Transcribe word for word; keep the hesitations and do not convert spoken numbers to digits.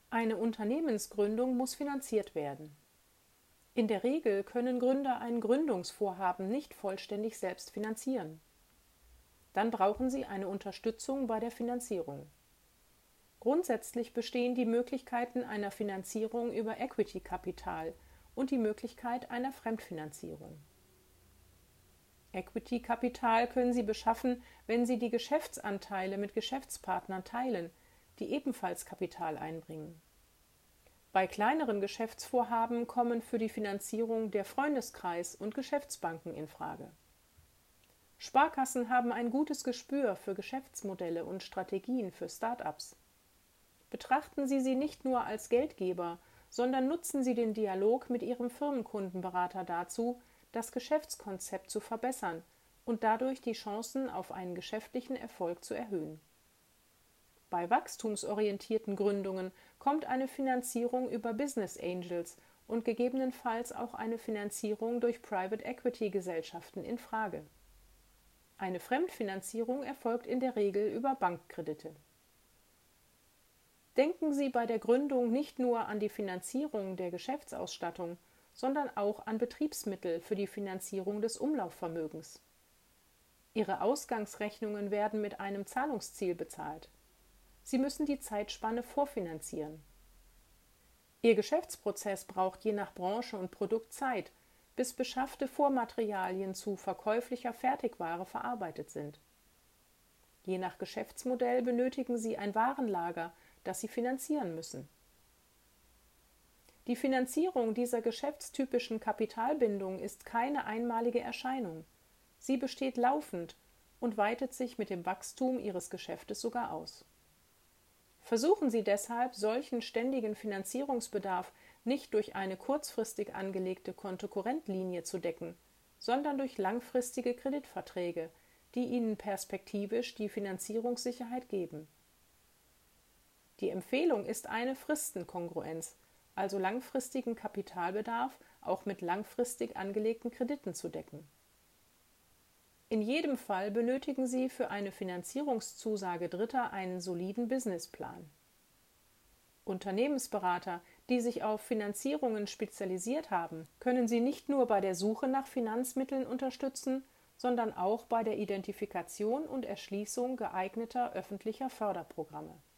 Eine Unternehmensgründung muss finanziert werden. In der Regel können Gründer ein Gründungsvorhaben nicht vollständig selbst finanzieren. Dann brauchen sie eine Unterstützung bei der Finanzierung. Grundsätzlich bestehen die Möglichkeiten einer Finanzierung über Equity-Kapital und die Möglichkeit einer Fremdfinanzierung. Equity-Kapital können Sie beschaffen, wenn Sie die Geschäftsanteile mit Geschäftspartnern teilen, die ebenfalls Kapital einbringen. Bei kleineren Geschäftsvorhaben kommen für die Finanzierung der Freundeskreis und Geschäftsbanken in Frage. Sparkassen haben ein gutes Gespür für Geschäftsmodelle und Strategien für Start-ups. Betrachten Sie sie nicht nur als Geldgeber, sondern nutzen Sie den Dialog mit Ihrem Firmenkundenberater dazu, das Geschäftskonzept zu verbessern und dadurch die Chancen auf einen geschäftlichen Erfolg zu erhöhen. Bei wachstumsorientierten Gründungen kommt eine Finanzierung über Business Angels und gegebenenfalls auch eine Finanzierung durch Private Equity Gesellschaften in Frage. Eine Fremdfinanzierung erfolgt in der Regel über Bankkredite. Denken Sie bei der Gründung nicht nur an die Finanzierung der Geschäftsausstattung, sondern auch an Betriebsmittel für die Finanzierung des Umlaufvermögens. Ihre Ausgangsrechnungen werden mit einem Zahlungsziel bezahlt. Sie müssen die Zeitspanne vorfinanzieren. Ihr Geschäftsprozess braucht je nach Branche und Produkt Zeit, bis beschaffte Vormaterialien zu verkäuflicher Fertigware verarbeitet sind. Je nach Geschäftsmodell benötigen Sie ein Warenlager, das Sie finanzieren müssen. Die Finanzierung dieser geschäftstypischen Kapitalbindung ist keine einmalige Erscheinung. Sie besteht laufend und weitet sich mit dem Wachstum Ihres Geschäftes sogar aus. Versuchen Sie deshalb, solchen ständigen Finanzierungsbedarf nicht durch eine kurzfristig angelegte Kontokorrentlinie zu decken, sondern durch langfristige Kreditverträge, die Ihnen perspektivisch die Finanzierungssicherheit geben. Die Empfehlung ist eine Fristenkongruenz, also langfristigen Kapitalbedarf auch mit langfristig angelegten Krediten zu decken. In jedem Fall benötigen Sie für eine Finanzierungszusage Dritter einen soliden Businessplan. Unternehmensberater, die sich auf Finanzierungen spezialisiert haben, können Sie nicht nur bei der Suche nach Finanzmitteln unterstützen, sondern auch bei der Identifikation und Erschließung geeigneter öffentlicher Förderprogramme.